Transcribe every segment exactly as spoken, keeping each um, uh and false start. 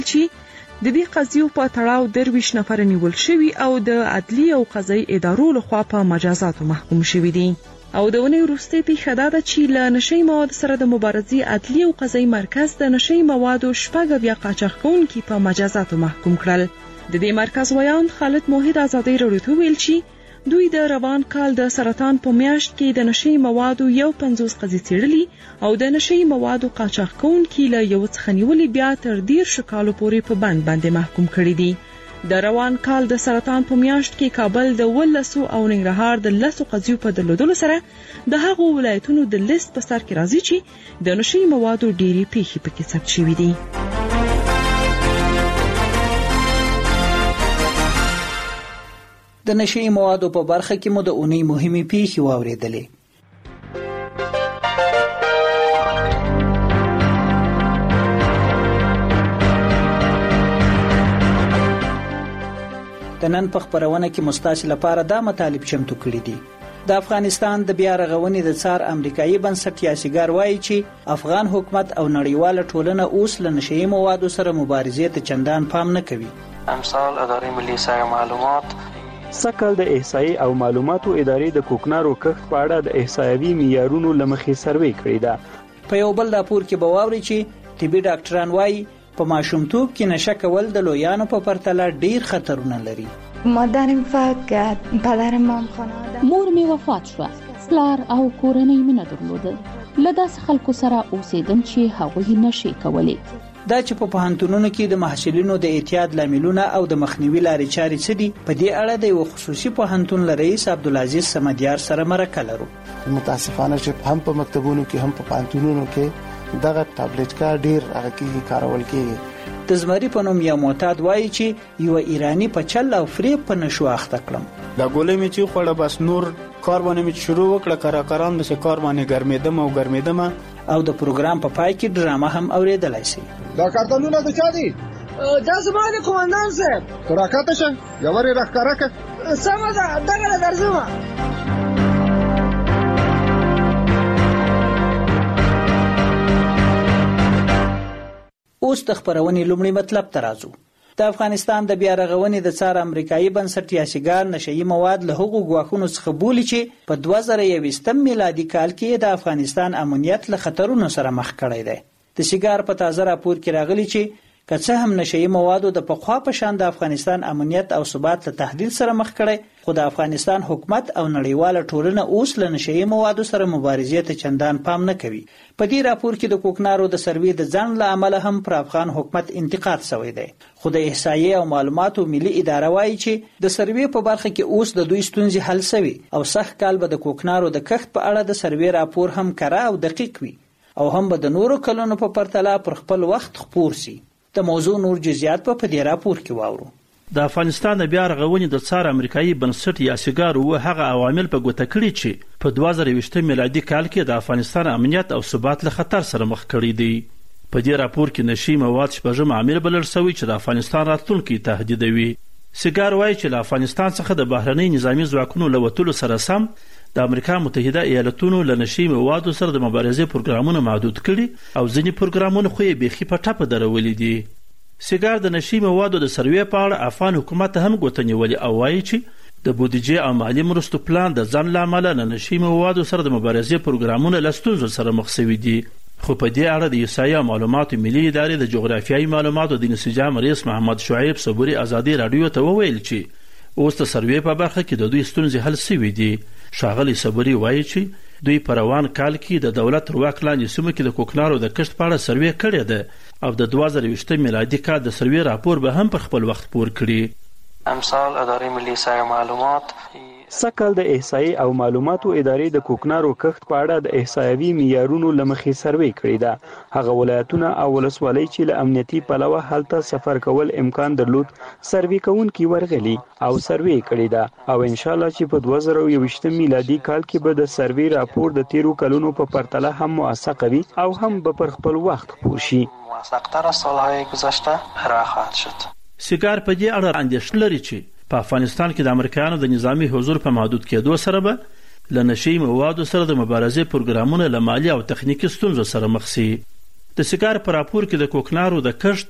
چې د دې قضیو په تړاو درویشت نفر نیول شوي او د عدلي او قضایي ادارو لخوا په مجازاتو محکوم شوي دي. او د ونې وروستۍ پیښه دا ده چې له نشي موادو سره د مبارزې عدلي او قضایي مرکز د نشي موادو شپږ اویا قاچاق کوونکي په مجازاتو محکوم کړل. د دې مرکز ویان خالد موحد ازادي راډیو ته ویل چې دوی د روان کال د سرطان په میاشت کې د نشي موادو یو پنځوس قضیې څېړلي او د نشي موادو قاچاق کوونکي له یو څخه نیولې بیا تر ډیر شکالو پورې په بند باندې محکوم کړي دي. د روان کال د سرطان په میاشت کې کابل د ولسو او ننګرهار د لسو قضیو په درلودلو سره د هغو ولایتونو د لیست په سر کې راځي چې د نشي موادو ډېری پیښې پکې ثبت شوې دي. د نشي موادو په برخه کې مو د اونۍ مهمې پیښې واورېدلې. د نن په خبرونه کې مستاسي لپاره دا مطالب چمتو کړي دي. د افغانستان د بیا رغونې د څار امریکایي بنسټ یاسګار وایي چې افغان حکومت او نړیواله ټولنه اوس له نشي موادو سره مبارزې ته چندان پام نه کوي. امثال ادارې ملي احصایه معلومات سکل د احصایي او معلوماتو ادارې د کوکنارو کښت په اړه د احصایوي معیارونو له مخې سروې کړې ده. په یو بل راپور کې به واورئ چې طبي ډاکټران وایي په ماشومتوب کې نشه کول د لویانو په پرتله ډیر خطرونه لري. مادرم فقط پدرم هم خانواده مور می وفات شوه. پلار او کورنۍ مینه درلوده. له داسې خلکو سره اوسېدم چې هغوی نشي کولی. دا چې په پوهنتونونو کې د محصلینو د اعتیاد لاملونه او د مخنیوي لارې چارې څه دي، په دې اړه د یو خصوصي پوهنتون له رئیس عبدالعزیز سمدیار سره مرکه لرو. متاسفانه چې هم په مکتبونو کې هم په پوهنتونونو کې دغه ټابلیټ کار ډیر هغه کې کارول کېږي. د زمري په نوم یو معتاد وایي چې یو ایرانی په چل او فریب په نشو اخته کړم. دا ګولې مې چې خوړه بس نور کار باندې مې شروع وکړه، کرا کران مې کار باندې ګرمېدم او ګرمېدم. او د پروګرام په پای کې ډرامه هم اوریدلای شي. دا کارتونونه د چا دي؟ دا زما د کومندان صاحب. تراکاته شه یوري راخکاره ک سمه ده دغه درځم. اوس د خبرونې لومړی مطلب ته راځو. د افغانستان د بیا رغونې د څار امریکایي بنسټ یاسګار نشئی مواد له هغو ګواښونو څخه بولي چې په دوه زره یوویشتم میلادي کال کې د افغانستان امنیت له خطرونو سره مخ کړی دی. د سیګار په تازه راپور کې راغلی چې که څه هم نشئی موادو د پخوا په شان د افغانستان امنیت او ثبات له تهدید سره مخ کړی، خو د افغانستان حکومت او نړیواله ټولنه اوس له نشئی موادو سره مبارزې ته چندان پام نه کوي. په دې راپور کې د کوکنارو د سروې د ځنډ له امله هم پر افغان حکومت انتقاد شوی دی. خو د احصایې او معلوماتو ملي اداره وایي چې د سروې په برخه کې اوس د دوی ستونزې حل شوي او سخت کال به د کوکنارو د کښت په اړه د سروې راپور هم کره او دقیق وي او هم به د نورو کلونو په پرتله پر خپل وخت خپور شي. د موضوع نور جزئیات په دې راپور کې واورو. د افغانستان د بیا رغونې د څار امریکایي بنسټ یاسګار و هغه عوامل په ګوته کړي چې په دوه زره یوویشتم میلادي کال کې د افغانستان امنیت او ثبات له خطر سره مخ کړي دي. په دې راپور کې نشي مواد شپږم عامل بلل شوی چې د افغانستان راتلونکی تهدیدوي. سیګار وایي چې له افغانستان څخه د بهرنۍ نظامي ځواکونو له وتلو سره سم د امریکا متحده ایالتونو له نشي موادو سره د مبارزې پروګرامونه محدود کړي او ځینې پروګرامونه خو یې بیخي په ټپه درولي دي. سیګار د نشي موادو د سروې په اړه افغان حکومت هم ګوته نیولې او وایي چې د بودیجې او مالي مرستو پلان د ځنډ له امله له نشي موادو سره د مبارزې پروګرامونه له ستونزو سره مخ شوي دي. خو په دې اړه د احصایې او معلوماتو ملي ادارې د جغرافیایي معلوماتو د انسجام رئیس محمد شعیب صبوري ازادي راډیو ته وویل چې اوس د سروې په برخه کې د دوی ستونزې حل شوي دي. ښاغلي صبوري وایي چې دوی په روان کال کې د دولت تر واک لاندې سیمو کې د کوکنارو د کښت په اړه سروې کړې ده او د دوه زره یوویشتم میلادي کال د سروې راپور به هم پر خپل وخت پور کړي. امثال ادارې ملي احصایه معلومات سکل د احصایې او معلوماتو ادارې د کوکنارو کښت په اړه د احصایوي معیارونو له مخې سروې کړې ده. هغه ولایتونه او ولسوالۍ چې له امنیتي پلوه هلته سفر کول امکان درلود سروې کوونکي ورغلي او سروې کړې ده او ان شاء الله چې په دوه زره یوویشتم میلادي کال کې به د سروې راپور د تیرو کلونو په پرتله هم موثق وي او هم به پر خپل وخت خپور شي. موثق‌تر از سال‌های گذشته ارائه خواهد شد. سیګار په دې اړه اندېښنه لري چې په افغانستان کې د امریکایانو د نظامی حضور په محدود کېدو سره به له نشي موادو سره د مبارزې پروګرامونه له مالي او تخنیکي ستونزو سره مخ شي. د سیګار په راپور کې د کوکنارو د کښت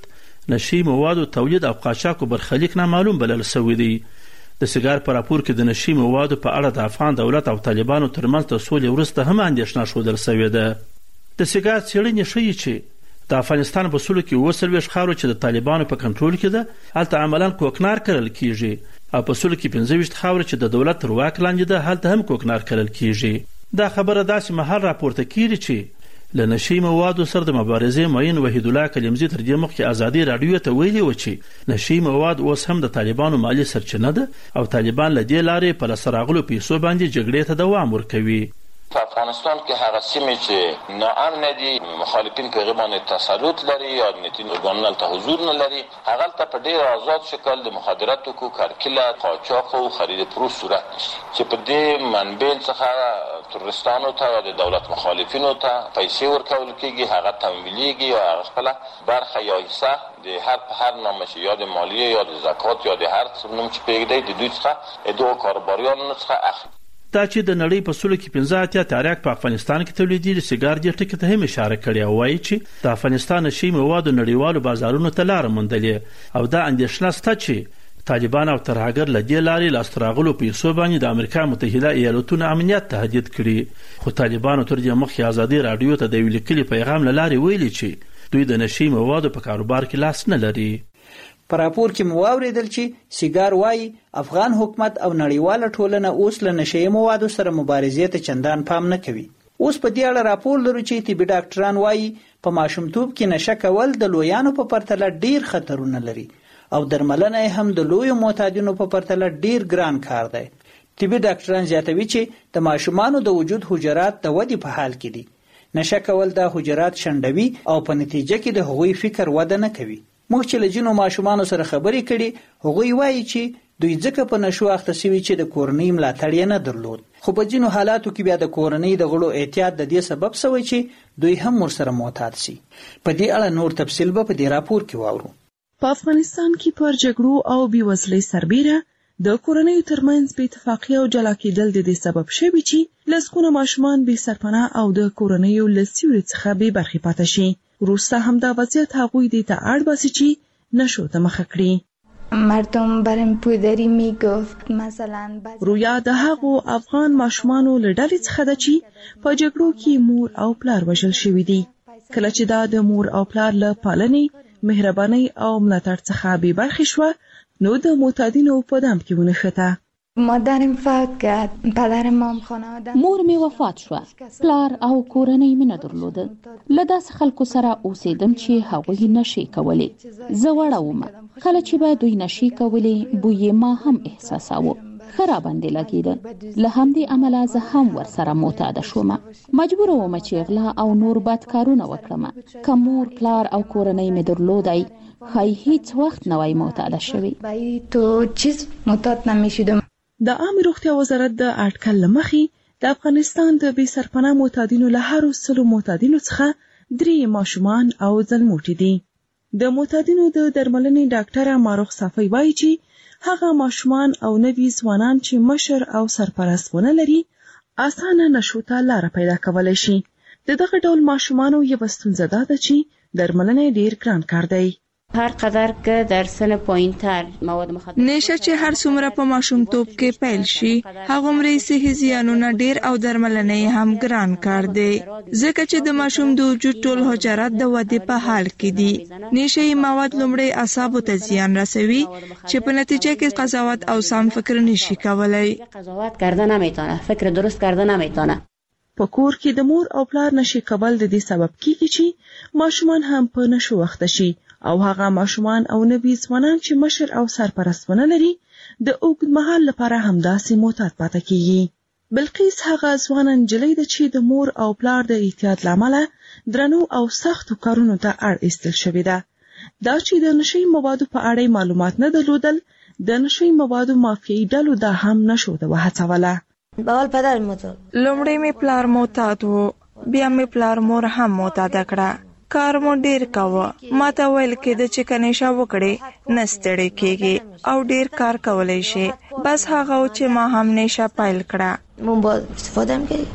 نشي موادو تولید او قاچاق برخلیک نامعلوم بلل شوی دی. د سیګار په راپور کې د نشي موادو په اړه د افغان دولت او طالبانو ترمنځ د سولې وروسته هم اندېښنه ښودل شوې ده. د سیګار څېړنې ښیي چې د افغانستان په سلو کې اووه څلوېښت خاورو چې د طالبانو په کنټرول کې ده هلته عملاً کوکنار کرل کیږي او په سلو کې پنځه ویشت خاورې چې د دولت تر واک لاندې ده هلته هم کوکنار کرل کیږي. دا خبره داسې مهال راپورته کیږي چې له نشي موادو سره د مبارزې معین وحید الله کلمزي تر دې مخکې ازادي راډیو ته ویلي و چې نشي مواد اوس هم د طالبانو مالي سرچینه ده او طالبان له دې لارې په لاسته راغلو پیسو باندې جګړې ته دوام ورکوي. په افغانستان کې هغه سیمې چې ناامنه دي، مخالفین په هغې باندې تسلط لري یا امنیتي ارګانونه هلته حضور نه لري، هغلته په ډېر آزاد شکل د مخدرات توکو کرکیله، قاچاق او خرید فروش صورت نیسي چې په دې منبع څخه ترورستانو ته یا د دولت مخالفینو ته پیسې ورکول کېږي، هغه تمویلیږي او هغه خپله برخه یا حصه د هر په هر نامه چې یا د مالیې یا د زکات یا د هر نوم چې پرېږدی د دوی څخه د دغو کاروباریانو څخه اخلي. دا چې د نړۍ په سلو کې پنځه اتیا تریاک په افغانستان کې تولیدېږي سیګار دې ټکي ته هم اشاره کړې او وایي چې د افغانستان نشي موادو نړیوالو بازارونو ته لاره موندلې او دا اندېښنه شته چې طالبان او ترهګر له دې لارې لاسته راغلو پیسو باندې د امریکا متحده ایالتونو امنیت تهدید کړي. خو طالبانو تر دې مخکې ازادي راډیو ته د یو لیکلي پیغام له لارې ویلي چې دوی د نشي موادو په کاروبار کې لاس نه لري. په راپور کې مو واورېدل چې سیګار وایي افغان حکومت او نړیواله ټولنه اوس له نشي موادو سره مبارزې ته چندان پام نه کوي. اوس په دې اړه راپور لرو چې طبي ډاکټران وایي په ماشومتوب کې نشه کول د لویانو په پرتله ډیر خطرونه لري او درملنه هم د لویو معتادینو په پرتله ډیر ګران کار دی. طبي ډاکټران زیاتوي چې د ماشومانو د وجود حجرات د ودې په حال کې دي. نشه کول دا حجرات شنډوي او په نتیجه کې د هغوی فکر وده نه کوي. موږ چې له ځینو ماشومانو سره خبرې کړي هغوی وایي چې دوی ځکه په نشو اخته سوي چې د کورنۍ ملاتړ یې نه درلود، خو په ځینو حالاتو کې بیا د کورنۍ د غړو احتیاط د دې سبب شوی چې دوی هم ورسره معتاد شي. په دې اړه نور تفصیل به په دې راپور کې واورو. په افغانستان کې پر جګړو او بېوزلۍ سربیره د کورنۍ ترمنځ بې اتفاقي او جلا کېدل د دې سبب شوي چې لسګونه ماشومان بې سرپناه او د کورنیو له سیوري څخه بې برخې پاتې شي. وروسته همدا وضعیت هغوی دې ته اړ باسي چې نشو ته مخه کړي. مردم برم پودری میگفت مثلا رویا د هغو افغان ماشومانو له ډلې څخه ده چې په جګړو کې مور او پلار وژل شوي دي. کله چې دا د مور او پلار له پالنې، مهربانۍ او ملاتړ څخه بې برخې شوه نو د معتادینو په دام کې ونښته. مادرم فوت کرد، پدرم هم خانواده مور می وفات شوه، پلار او کورنۍ مې نه درلوده. له داسې خلکو سره اوسېدم چې هغوی نشي کولې. زه وړه وم، کله چې به دوی نشي کولې بوی ما هم احساساوه، ښه راباندې لګېده. له همدې امله زه هم ورسره معتاده شوم. مجبوره وم چې غلا او نور بد کارونه وکړم. که مور، پلار او کورنۍ مې درلودی ښایي هیڅ وخت نه وای معتاده شوې. تو چیز معتاد نمیشدم. د عامه روغتیا وزارت د اټکل له مخې د افغانستان د بې سرپناه معتادینو له هرو سلو معتادینو څخه درې ماشومان او ځلموټي دي. د معتادینو د درملنې ډاکټره ماروخ صافی وایي چې هغه ماشومان او نوي ځوانان چې مشر او سرپرست ونه لري اسانه نشو ته لاره پیدا کولی شي. د دغه ډول ماشومانو یوه ستونزه دا ده چې درملنه ډیر ګران کار دی. هر قدر که در سن پایین‌تر مواد مخدر نشه چې هر څومره په ماشومتوب کې پیل شي هغومره صحي زیانونه ډیر او درملنه هم ګران کار دی، ځکه چې د ماشوم د وجود ټول حجرات د ودې په حال کې دي. نشه مواد لومړی اعصابو ته زیان رسوي چې په نتیجه کې قضاوت او سم فکر نشي کولای. قضاوت کردن نمیتونه، فکر درست کردن نمیتونه. په کور کې د مور او پلار نشي کول د دې سبب کیږي چې ماشومان هم په نشو وخته شي او هغه ماشومان او نوي ځوانان چې مشر او سرپرست ونه لري د اوږد مهال لپاره همداسې معتاد پاتې کیږي. بلقیس هغه ځوانه نجلۍ ده چې د مور او پلار د احتیاط له امله درنو او سختو کارونو ته اړ ایستل شوې ده. دا چې د نشي موادو په اړه معلومات نه درلودل د نشي موادو مافیایي ډلو دا هم نشو ته وهڅوله. بول پدر معتاد لومړی می پلار معتاد وو، بیا می پلار مور هم معتاد کړه. کار مو ډیر کاوه، ما ته ویل کېده چې که نشه وکړې نه ستړی کېږي او ډیر کار کولی شي. بس هغه و چې ما هم نشه پیل کړه. مون با استفاده هم کردی؟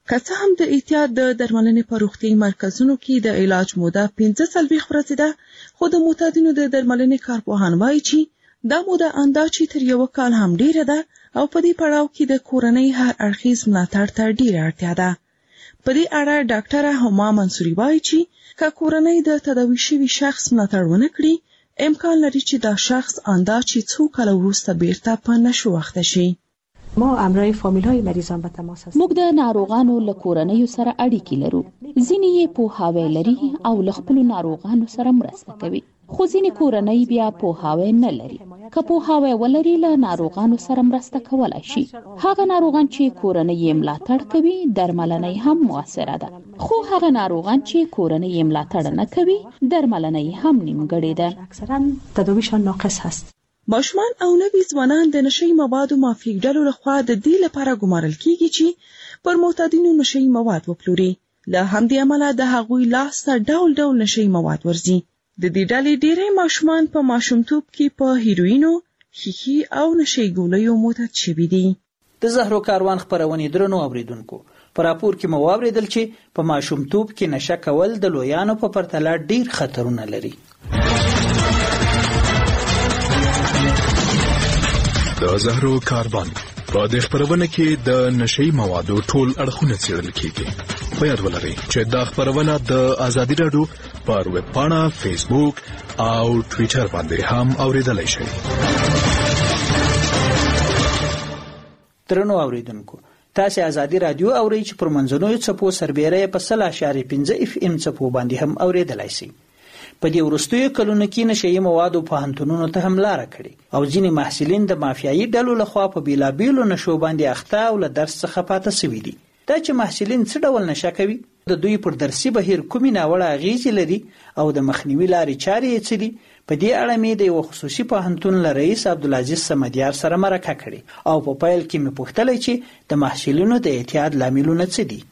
که څه هم د احتیاط د درملنې په روغتیايي مرکزونو کې د علاج موده پنځه څلوېښت ورځې ده، خو د معتادینو د درملنې کارپوهان وایي چې دا موده اندازې تر یو کال هم ډیره ده او په دې پړاو کې د کورنۍ هر اړخیز ملاتړ ته ډیره اړتیا ده. په دې اړه ډاکټره هما منصوري وایي چې که کورنۍ د تداوي شوي شخص ملاتړ ونه کړي، امکان لري چې دا شخص اندازې څو کاله وروسته بیرته په نشو واخته شي. ما همراه فامیل‌های مریضان به تماس هستیم. موږ د ناروغانو له کورنیو سره اړیکې لرو. ځینې یې پوهاوی لري او له خپلو ناروغانو سره مرسته کوي، خو ځینې کورنۍ بیا پوهاوی نه لري. که پوهاوی ولري له ناروغانو سره مرسته کولای شي. هغه ناروغان چې کورنۍ یې ملاتړ کوي درملنه هم موثره ده، خو هغه ناروغان چې کورنۍ یې ملاتړ نه کوي درملنه هم نیمګړې ده. اکثرا تداویشان ناقص هست. ماشومان او نوي ځوانان د نشي موادو مافیک ډلو لخوا د دې لپاره ګمارل کیږي چې پر معتادینو نشي مواد وپلوري. له همدې امله د هغوی لاس ته ډول ډول نشي مواد ورځي. د دې ډلې ډېری ماشومان په ماشومتوب کې په هیروینو، خیخي او نشي ګولیو معتاد شوي دي. د زهرو کاروان خپرونې درنو اوریدونکو، په راپور کې مو واورېدل چې په ماشومتوب کې نشه کول د لویانو په پرتله ډیر خطرونه لري. د زهرو کاروان په دې خبرونه کې د نشي موادو ټول اړخونه څېړل کیږي. په یاد ولرئ چې دا خبرونه د ازادي راډیو پر ویب پاڼه، فیسبوک او ټوئیټر باندې هم اوریدلای شئ. درنو اوریدونکو، تاسو ازادي راډیو اورئ چې پر منځنوي څپو سربېره په سل اشاریه پنځه اف ام څپو باندې هم اوریدلای شئ. په دې وروستیو کلونو کې نشي موادو په هنتونونو ته هم لار کړي او ځینې محصلین د مافیایي ډلو لخوا په بیلابیلو نشو باندې اخته او له درس څخه پاتې شوي دي. دا چې محصلین څه ډول نشه کوي، د دوی پر درسي بهیر کومې ناوړه اغیزې لري او د مخنیوي لارې چارې یې څه دي، په دې اړه مې د یو خصوصي پوهنتون له رئیس عبدالعزیز سمدیار سره مرکه کړې او په پیل کې مې پوښتلی چې د محصلینو د اعتیاد لاملونه څه دي.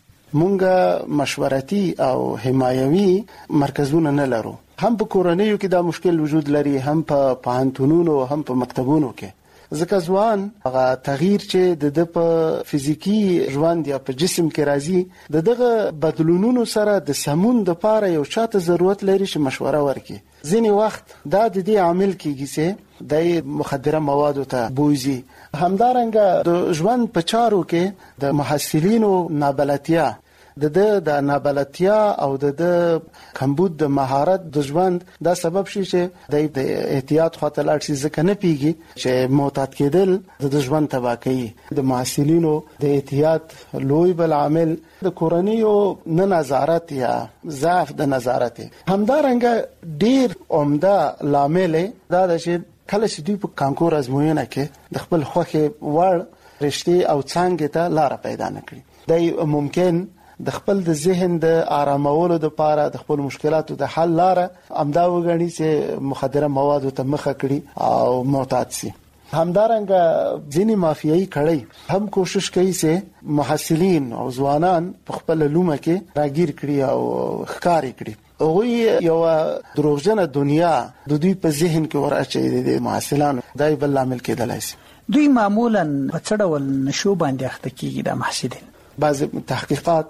مونږ مشورتي او حمایوي مرکزونه نه لرو. هم په کورنیو کې دا مشکل وجود لري، هم په پوهنتونونو، هم په مکتبونو کې. ځکه ځوان هغه تغییر چې د په فزیکی ژوند یا په جسم کې راځي، د دغه بدلونونو سره د سمون د پاره یو چاته ضرورت لري چې مشوره ورکړي. ځینې وخت دا د دې عامل کېږي چې د مخدره موادو ته بوزي. همدارنګه د ژوند په چارو کې د محصلینو نابلدتیا، د د د نابلدتیا او د د کمبود د مهارت د ژوند دا سبب شي چې د احتیاط خاطر لاړ شي، ځکه نه پیږي چې معتاد کېدل د ژوند تباہ کوي. د محصلینو د احتیاط لوی بل عامل د کورنیو نه نظارت یا ضعف د نظارت. همدارنګه ډیر عمده لامل دا د چې کله چې دوی په کانکور ازموینه کې د خپل خوښه وړ رشتې او څانګې ته لار پیدا نه کړي، دا ممکن د خپل د ذهن د آرامولو د پاره د خپل مشکلاتو د حل لاره امدا وګڼي چې مخدره موادو ته مخه کړي او معتاد شي. همدارنګه ځینې مافیایي کړي هم کوشش کوي چې محصلین او ځوانان په خپل لومه کې راګیر کړي او ښکار کړي. هغوی یو دروغجنه دنیا د دوی په ذهن کې ورچي د محصلانو دای بل عامل کېدلای شي. دوی معمولا په څه ډول نشو باندې اخته کیږي د محصلین؟ بعض تحقیقات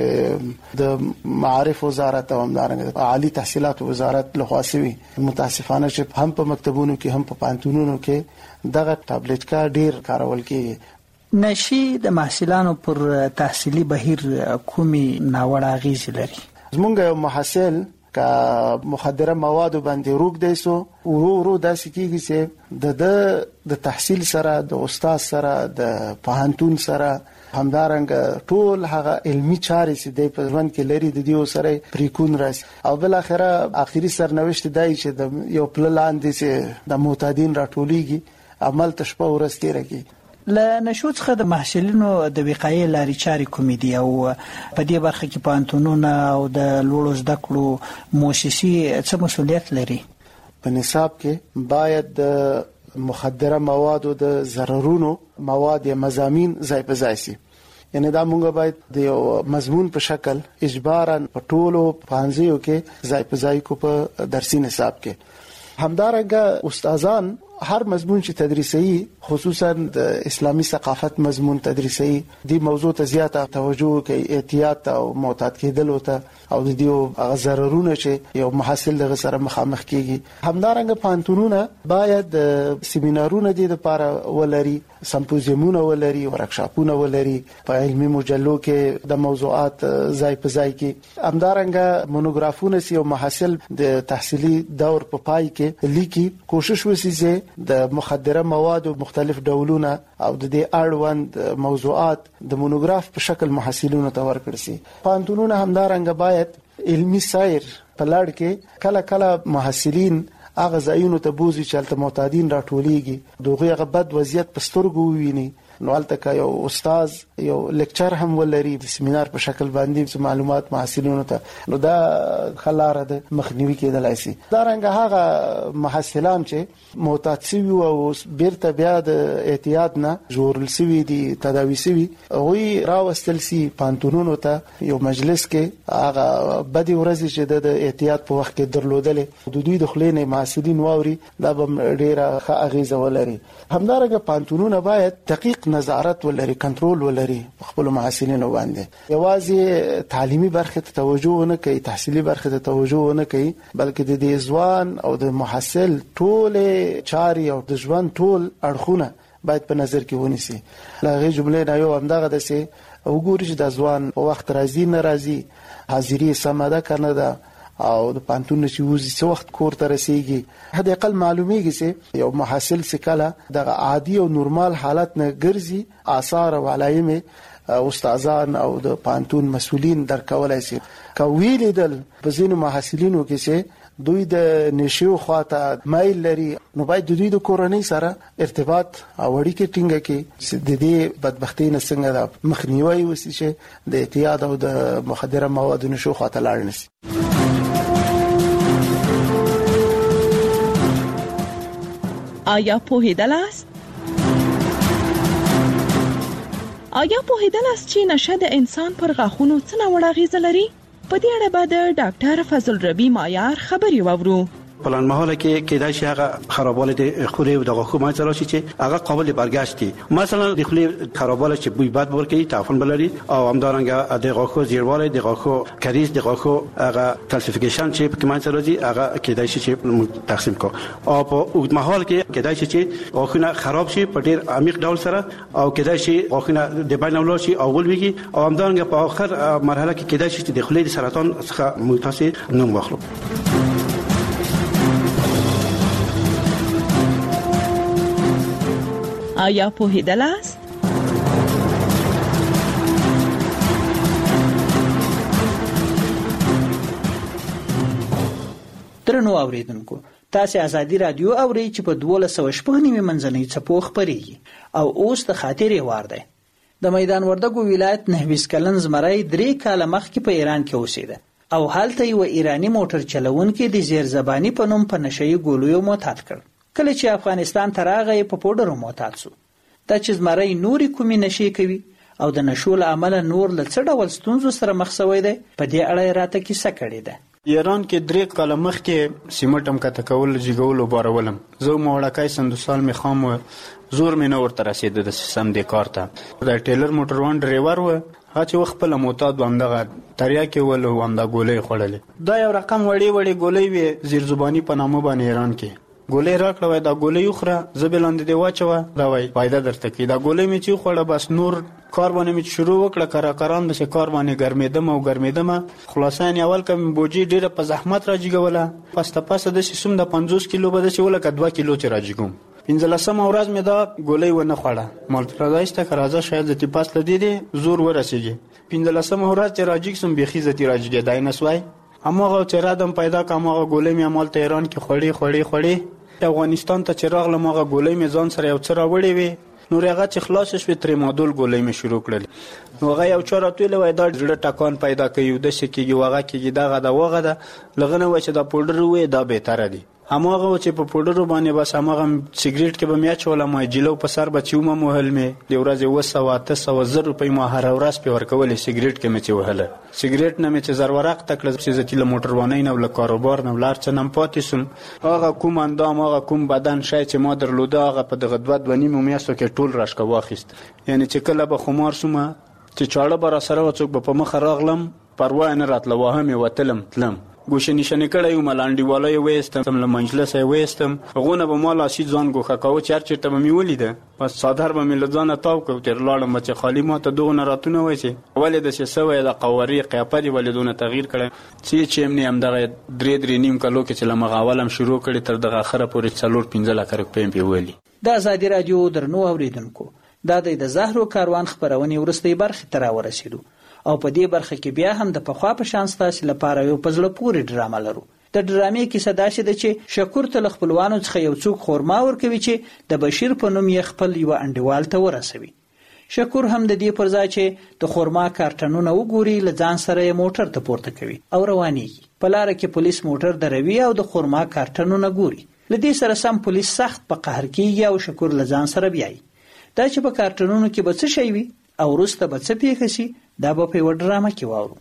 چې د معارف وزارت او همدارنګه عالی تحصیلات وزارت لخوا شوي، متاسفانه چې هم په مکتبونو کې هم په پانتونونو کې دغه ټابلیټ کا ډیر کارول کېږي. نشي د محصلانو پر تحصیلي بهیر کومي ناوړه اغیزې لري؟ زمونږ یو محصل که مخدره موادو باندې روک دی سو ورو ورو داسې کېږي چې د د تحصیل سره، د استاد سره، د پوهنتون سره، همدارنګه ټول هغه علمی چارې چې د په ژوند کې لري د دیو سره پریکون راسي او بل اخره اخیری سرنوشت دی چې د یو پل لاندې چې د معتادین راټولېږي، عمل تشپه ورځ تیرېږي. له نشو څخه د محصلینو د وقایې لارې چارې کومې دي او په دې برخه کې پوهنتونونه او د لوړو زده کړو مؤسسې څه مسؤلیت لري؟ په نصاب کې باید د مخدره موادو د ضررونو مواد یا مضامین ځای په ځای شي. یعنی دا مونږ باید د یو مضمون په شکل اجباراً په ټولو پوهنځیو کې ځای په ځای کو په درسي نصاب کې. همدارنګه استادان هر مضمون چې تدریسي خصوصا د اسلامي ثقافت مضمون تدریسي دی موضوع ته زیاته توجه کوي، احتیاط او معتاد کېدل وته او د دې ضررونه چې یو محصل دغه سره مخامخ کیږي. همدارنګه پانتونونه باید سیمینارونه دي د لپاره ولري، سمپوزیمونه ولري، ورکشاپونه ولري، په علمي مجلو کې د موضوعات ځای په ځای کې. همدارنګه مونوګرافونه چې یو محصل د تحصیلي دور په پای کې لیکي، کوشش وشي چې د مخدره موادو مختلف ډولونه او د دې اړوند موضوعات د مونوګراف په شکل محصلینو ته ورکړي شي. پانتونونه همدارنګه باید علمي سیر په لړ کې کله کله محصلین هغه ځایونو ته بوزي چې هلته معتادین راټولېږي، دغه هغه بد وضعیت په سترګو وویني، نو هلته یو استاد یو لیکچر هم ولري د سیمینار په شکل باندې معلومات محصلینو ته، نو دا خلاره د مخنیوي کېدلای شي. دا رنګه هغه محصلان چې معتاد شوي او بیرته بیا د احتیاط نه ژغورل شوي دي، تداوي شوي، هغوی راوستل شي پانتونونو ته یو مجلس کې، هغه بدې ورځې چې د احتیاط په وخت کې درلودلې د دوی د خولې نه محصلین واوري، دا به ډېره ښه اغېزه ولري. همدارنګه پانتونونه باید دقیق نظارت ولري، کنټرول ولري خپل محصلینو باندې. یوازې تعلیمي برخه ته توجه نه کوي، تحصیلي برخه ته توجه نه کوي، بلکې د دې ځوان او د محصل ټول چاري او د ژوند ټول اړخونه باید په نظر کې ونیسي. لغه جمله نه یو همدغه د سه وګوري چې د ځوان په وخت راځي نه راځي، حاضری سماده کنه ده او د پانتون چې وزي څو وخت کور ته رسیږي. هدا اقل معلومیږي چې یو محصل سکاله د عادي او نورمال حالت نه ګرځي، آثار او علائم استادان او د پانتون مسؤلین درکولای شي. کویل دل په ځینو محصلینو کې چې دوی د نشو خواته مایل لري، نو باید دوی د کورنۍ سره ارتباط او اړیکې ټینګه کړي چې د دې بدبختی نه څنګه د مخنیوي وسی چې د اعتیاد او د مخدره موادو نشو خواته لاړ نشي. آیا پوهیدل است؟ آیا پوهیدل است چې نشه د انسان پر غاښونو څه ناوړه اغېزه لري؟ په دې اړه به د ډاکټر فضل ربی مایار خبرې واورو. پلان محاله کې کېدای شي هغه خرابوالی د خولې او د غاښو منځ راشي چې هغه قابل برګشت دي. مثلا د خولې خرابوالی چې بوی بد ورکوي، تعفن بلري، او همدارنګه د غاښو زیړوالی، د غاښو کریز، د غاښو هغه کلسیفیکیشن چې په منځ راځي، هغه کېدای شي چې تقسیم کو. او په اوږد مهال کې کېدای شي چې غاښونه خراب شي په ډېر عمیق ډول سره، او کېدای شي غاښونه د بین ولاړ شي او ولويږي، او همدارنګه په آخر مرحله کې کېدای شي چې د خولې د سرطان څخه متاسي نوم واخلو. آیا پوهیدل است؟ درنو اوریدونکو، تاسو ازادي رادیو اورئ چې په دولس سوه شپږ نیمه منځنۍ څپو خپرېږي او اوس د خاطرې وار دی. د میدان وردګو ولایت نهویس کلن زمری درې کاله مخکې په ایران کې اوسېده او هلته یو ایرانی موټر چلونکي د زیر زبانی په نوم په نشهیي ګولیو معتاد کړ. کله چې افغانستان ته راغی په پوډرو معتاد شو. دا چې زمری نوري کومې نشې کوي او د نشو له امله نور له څه ډول ستونزو سره مخ شوی دی، په دې اړه یې راته کیسه کړې ده. ایران کې درې کاله مخکې سیمټ هم کته کول، جګول او بارولم. زه موړکای سندوسال می خام و، زور مې نه ورته رسېده د سیستم د کار ته. د ټیلر موټر وان ډرایور و، هغه چې وخت په معتاد و، همدغه تریاکې ول او همدا ګولۍ خوړلې. دا یو رقم وړې وړې ګولۍ وې زیر زبانی په نامه باندې ایران کې. ګولۍ راکړه وای دا ګولۍ وخوره، زه به لاندې دی واچوه، دا وای فایده درته کوي. دا ګولۍ مې چې خوړه بس نور کار باندې مې شروع وکړه، کرا کران د کار باندې ګرمېدم او ګرمېدم. خلاصان اول کوم بوجي ډیره په زحمت راجیګوله، پسته پسته د سیسوم د پنځوس کیلو به د چې ولکه دوه کیلو چې راجیګم. پنځلسمه ورځ مې دا ګولۍ ونه خوړه، مالته راځه کرازه شاید د تپاس لدی دي زور ورسېږي. پنځلسمه ورځ چې راجیګ سم بيخي زتی راجیګ دای نسوای. اماغه چې رادم پیدا کوم هغه ګولۍ مې مال ته ایران کې خړې خړې خړې افغانستان ته چې راغلم هغه ګولۍ مې ځان سره یو څه راوړې وې. نو هغه چې خلاص شوې ترې مادول ګولۍ مې شروع کړل. نو هغه یو چا راته ویل وای دا زړه ټکان پیدا کوي، د شکیږي، وغه کېږي، دغه د وغه ده لغنه و چې دا پودر وې دا بهتره دي. هماغه چې په پودرو باندې بس هماغه سیګریټ کې به میا چوله ما جلو په سر به چومه موهل می د ورځې وسه واته سو زر روپۍ ما هر ورځ په ورکولې سیګریټ کې مې چې وهله سیګریټ نه مې چې زر ورق تکله چې زتی له موټر وانه نه ول کاروبار نه ولار څه نم پاتې سم هغه کوم اندام هغه کوم بدن شای چې ما درلوده هغه په دغه دوه دوه نیمه میاشتو کې ټول راشکه واخیست یعنی چې کله به خمار سومه چې چاړه بر سره وڅوک په مخ راغلم پروا نه راتله وهم وتلم تلم ګوشه نشنه کړه یو ملاندی والای وېستم له مجلس وېستم غونه به مال اسی ځان ګوخه کاو چر چرته به می ولیده پس صادر به مل ځان تاو کو تر لاړم چې خالی ما ته دوه راتونه وای چې ولې د سوې د قواری قیاپری ولیدونه تغییر کړي چې چې امنی هم دغه درې درې نیم کلو کې چې لمغاولم شروع کړي تر دغه اخره پورې څلور پنځه لک روپۍ په ویلي د آزادي رادیو درنو اوریدونکو دا د زهرو کاروان خبرونه ورستۍ برخه تر ورسېدو او په دې برخه کې بیا هم د پخوا په شان ستاسو لپاره یو پزله پوری ډرامه لرو د ډرامې کیسه دا شي چې شکور تل خپلوانو څخه یو څوک خورما ورکوي چې د بشیر په نوم یې خپل یو انډیوال ته ورسوي شکور هم د دې پر ځای چې د خورما کارټنونه وګوري لځان سره یې موټر ته پورته کوي او روانېږي په لار کې پولیس موټر دروي او د خورما کارټنونه ګوري لدې سره سم پولیس سخت په قهر کېږي او شکور لځان سره بیاي دا چې په کارټنونو کې به څه شي وي او وروسته به څه پیښه شي دا به په یوه ډرامه کې واورو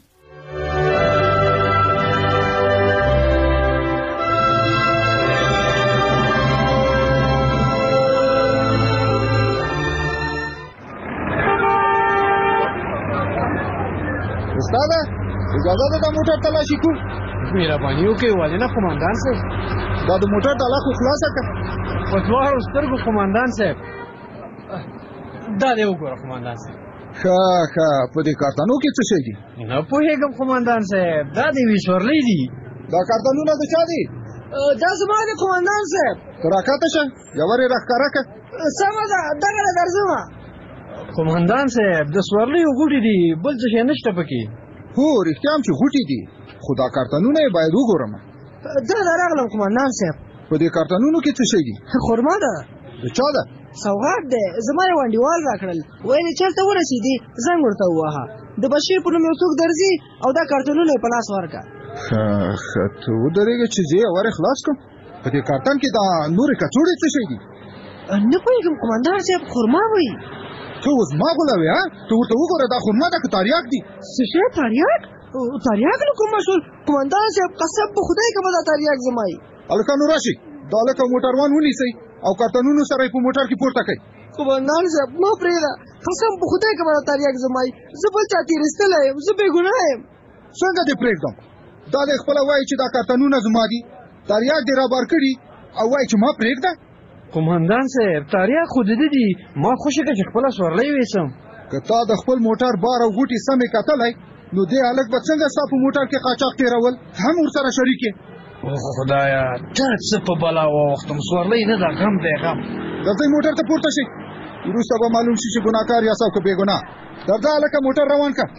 استاده اجازه ده دا موټر تلاشي کو مهرباني وکړئ ولې نه قومندان صاحب دا د موټر تالا خو خلاصه کړه په دواړو سترګو قومندان صاحب دا دی وګوره قومندان صاحب ښه ښه په دې کارتانو کې څه شی دي نه پوهېږم قومندان صاحب دا د یوې سورلۍ دي دا کارتانونه د چا دي دا زما دی قومندان صاحب ته راکښته شه یوه رې راښکاره کړه سمه ده دغه نه درځمه قومندان صاحب د سورلیو غوټې دي بل څه شی نشته پکې هو رښتیا هم چې غوټې دي خو دا کارتانونه یې باید وګورم دا دا راغلم قومندان صاحب په دې کارتانونو کې څه شی دي خرما ده د چا ده سوغات دی زما یو انډیوال راکړل ویل چېرته ورسېدي زنګ ورته ووهه د بشیر په نوم یو څوک درځي او دا کارتونونه یې په لاس ورکړه ښه ښه ته ودرېږه چې زه یې ورې خلاص کړم په دې کارتن کې دا نورې کڅوړې څه شی دي نه پوهېږم قومندان صاحب خرما وایي ته اوس ما غولوې ها ته ورته وګوره دا خرما ده که تاریاک دي څه شی تاریاک تاریاک له کومه شول قومندان صاحب قسم په خدای که به دا تاریاک زما یي هلکانو راشئ دا لکه موټروان ونیسئ او کارتنونو سره یې په موټر کې پورته کړئ قومندان صاحب مه پرېږده قسم په خدای که به دا تاریاک زما یي زه بل چا تېرېستلی یم زه بېګناه یم څنګه دې پرېږدم دا دی خپله وایي چې دا کارتنونه زما دي تاریاک دې رابار کړي او وایي چې ما پرېږده قومندان صاحب تاریاک خو د ده دي ما خوښه کړه چې خپله سورلۍ ویسم که تا د خپل موټر بار او غوټې سمې کتلی نو دې هلک به څنګه ستا په موټر کې قاچاق تېرول هم ورسره شریک یې خدایا ته څه په بلا واوښتم سورلۍ نه ده غم دی غم درځئ موټر ته پورته شئ وروسته به معلوم شي چې ګناهکار یاست او که بېګناه درځه هلکه موټر روان کړه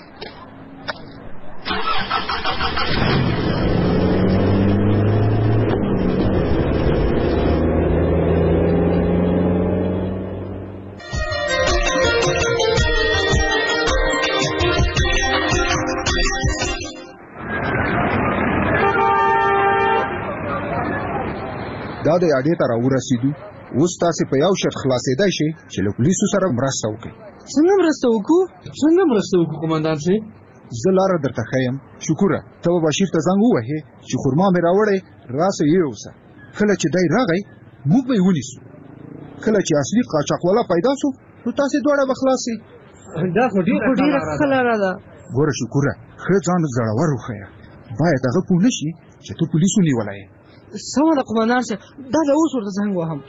دا د اډې ته راورسېدو اوس تاسې په یو شرط خلاصېدی شئ چې له پولیسو سره مرسته وکړئ څنګه مرسته وکړو څنګه مرسته وکړو قومندان صاحب زه لاره درته ښیم شکوره ته به بشیر ته زنګ ووهې چې خرما مې راوړی راسه یوسه کله چې دی راغی موږ به یې ونیسو کله چې اصلي قاچاقوالا پیدا سو نو تاسې دواړه به خلاص سئ دا خو ډېره ښه لاره ده ګوره شکوره ښه ځان زړور وښیه باید هغه پوه نه شي چې ته پولیسو نیولی یې سمه ده قومندان صاحب دا د اوس ورته زنګ وهم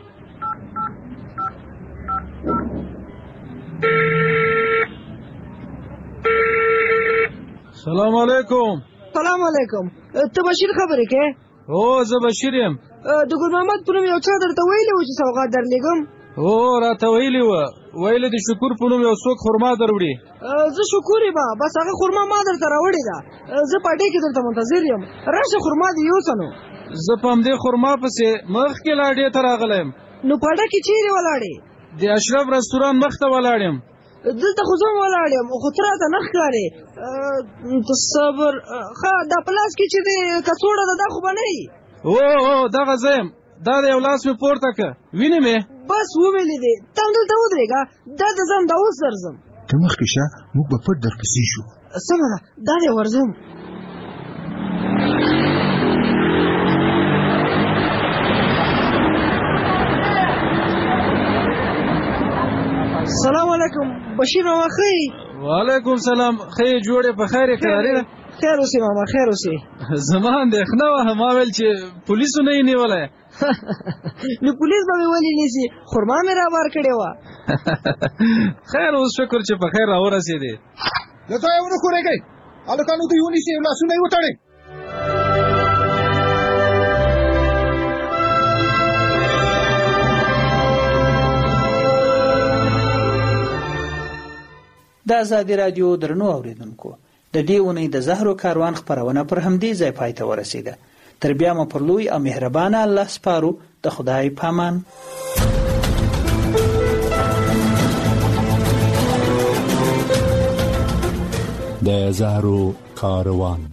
سلام علیکم سلام علیکم ته بشیر خبرې کې هو زه بشیر یم د ګل محمد په نوم یو چا درته ویلي و چې سوغات درلېږم هو راته ویلي وه ویلې د شکور په نوم یو څوک خرما دروړي زه شکور یم بس هغه خرما ما درته راوړې ده زه په اډې کې درته منتظر یم راشه خرما دې یوسه نو زه په همدې خرما پسې مخکې لا اډې ته راغلی یم نو په اډه کې چیرې ولاړې د اشرف رستوران مخ ته ولاړ یم دلته خو زه هم ولاړ یم خو ته راته نه ښکارې ته صبر ښه دا په لاس کې چې دې کڅوړه ده دا خو به نه وي او او دغه زم دا د یو لاس مې پورته که وینې مې بس وویلې دی ته همدلته ودرېږه دا د ځم دا اوس درځم ته مخکې شه موږ به پټ درپسې شو سمه ده دا دی ورځم سلام علیکم بشیر ماما ښه وعلیکم سلام ښه یې جوړې په خیر یې کراري ده خیر اوسې ماما خیر اوسې زما اندېښنه وه ما ویل چې پولیسو نه یې نیولی نو پولیس به مې ولې نیسي خرما مې رابار کړې وه خیر اوس شکر چې په خیر راورسېدې له ځایه ونه ښورېږئ هلکانو دوی ونیسئ لاسونه یې وتړئ د ازادي راډیو درنو اوریدونکو د دې اونۍ د زهرو کاروان خپرونه پر همدې ځای پای ته ورسېده تر بیا مو پر لوی او مهربانه الله سپارو د خدای پامان د زهرو کاروان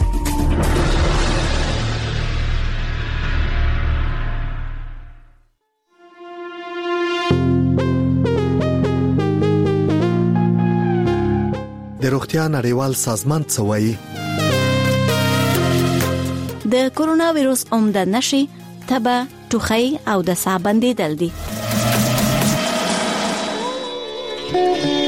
د روغتیا نړیوال سازمان څه وایي؟ د کورونا وایروس عمده نښې تبه، ټوخی او د ساه بندېدل دي.